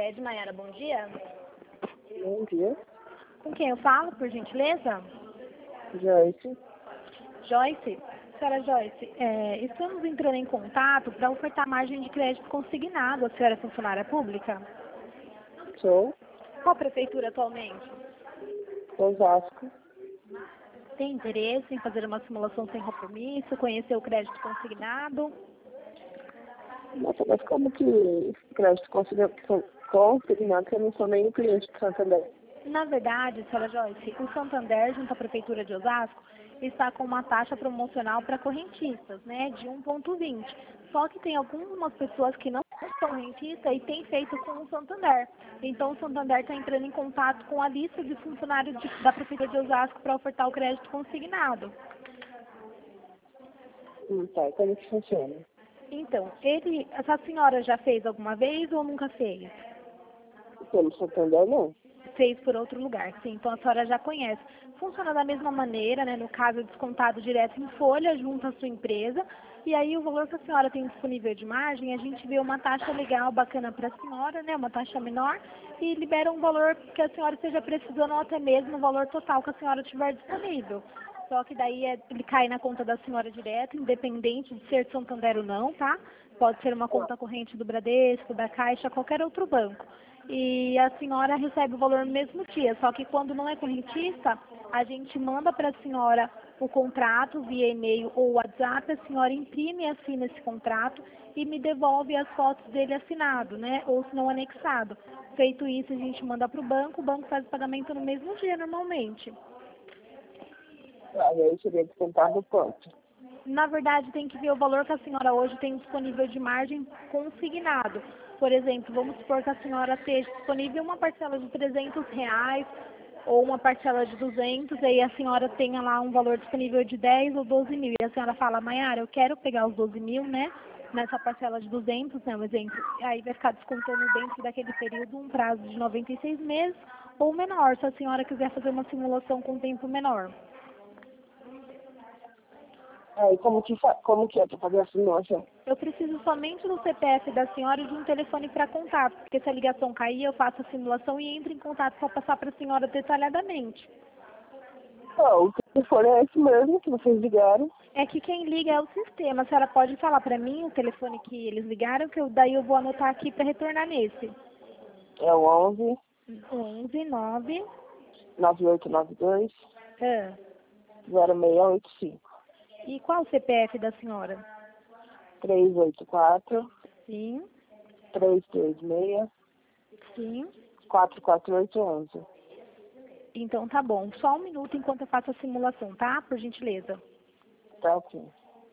Cicred, Maiara, bom dia. Bom dia. Com quem eu falo, por gentileza? Joyce. Joyce? Senhora Joyce, estamos entrando em contato para ofertar margem de crédito consignado. A senhora é funcionária pública? Sou. Qual prefeitura atualmente? Osasco. Tem interesse em fazer uma simulação sem compromisso, conhecer o crédito consignado? Nossa, mas como que crédito consignado, que eu não sou nem cliente do Santander? Na verdade, senhora Joyce, o Santander, junto à Prefeitura de Osasco, está com uma taxa promocional para correntistas, né, de 1,20. Só que tem algumas pessoas que não são correntistas e têm feito com o Santander. Então, o Santander está entrando em contato com a lista de funcionários da Prefeitura de Osasco para ofertar o crédito consignado. Tá, como que funciona? Então, essa senhora já fez alguma vez ou nunca fez? Pelo Santander, não. Fez por outro lugar, sim, então a senhora já conhece. Funciona da mesma maneira, né? No caso, é descontado direto em folha junto à sua empresa, e aí o valor que a senhora tem disponível de margem, a gente vê uma taxa legal, bacana para a senhora, né? Uma taxa menor, e libera um valor que a senhora esteja precisando, ou até mesmo o valor total que a senhora tiver disponível. Só que daí ele cai na conta da senhora direto, independente de ser de Santander ou não, tá? Pode ser uma conta corrente do Bradesco, da Caixa, qualquer outro banco. E a senhora recebe o valor no mesmo dia, só que quando não é correntista, a gente manda para a senhora o contrato via e-mail ou WhatsApp, a senhora imprime e assina esse contrato e me devolve as fotos dele assinado, né? Ou se não anexado. Feito isso, a gente manda para o banco faz o pagamento no mesmo dia normalmente. Aí seria descontado quanto? Na verdade, tem que ver o valor que a senhora hoje tem disponível de margem consignado. Por exemplo, vamos supor que a senhora esteja disponível uma parcela de R$ 300 ou uma parcela de 200, e aí a senhora tenha lá um valor disponível de 10 ou 12 mil. E a senhora fala, Maiara, eu quero pegar os 12 mil, né? Nessa parcela de 200, né, um exemplo. Aí vai ficar descontando dentro daquele período um prazo de 96 meses ou menor, se a senhora quiser fazer uma simulação com tempo menor. Aí como que é para fazer a simulação? Eu preciso somente do CPF da senhora e de um telefone para contato, porque se a ligação cair, eu faço a simulação e entro em contato para passar para a senhora detalhadamente. O telefone é esse mesmo que vocês ligaram. É que quem liga é o sistema. A senhora pode falar para mim o telefone que eles ligaram, que daí eu vou anotar aqui para retornar nesse. É o 11 11 9 9892 ah. 0685 E qual o CPF da senhora? 384 Sim, 336 sim. 44811. Então tá bom. Só um minuto enquanto eu faço a simulação, tá? Por gentileza. Tá ok.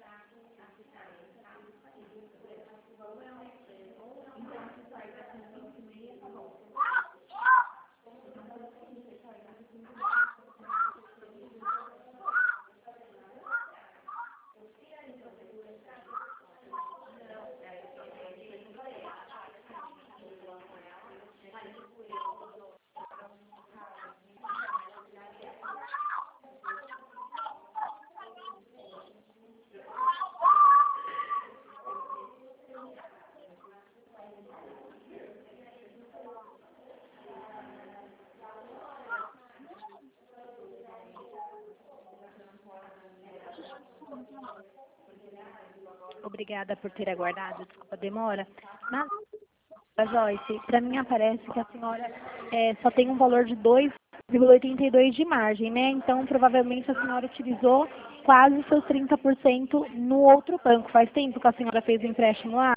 Obrigada por ter aguardado, desculpa a demora. Joyce, para mim aparece que a senhora só tem um valor de 2,82 de margem, né? Então, provavelmente a senhora utilizou quase seus 30% no outro banco. Faz tempo que a senhora fez o empréstimo lá?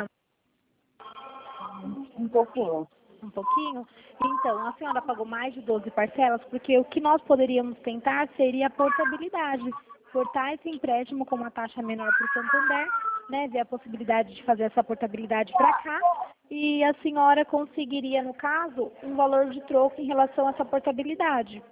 Um pouquinho. Um pouquinho? Então, a senhora pagou mais de 12 parcelas, porque o que nós poderíamos tentar seria a portabilidade. Portar esse empréstimo com uma taxa menor para o Santander, né? Ver a possibilidade de fazer essa portabilidade para cá. E a senhora conseguiria, no caso, um valor de troco em relação a essa portabilidade.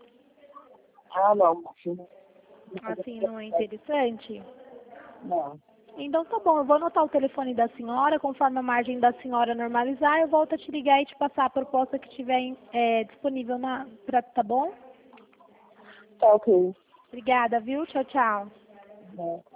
Não. Sim. Assim, não é interessante? Não. Então tá bom, eu vou anotar o telefone da senhora, conforme a margem da senhora normalizar, eu volto a te ligar e te passar a proposta que tiver disponível tá bom? Tá ok. Obrigada, viu? Tchau, tchau. Não.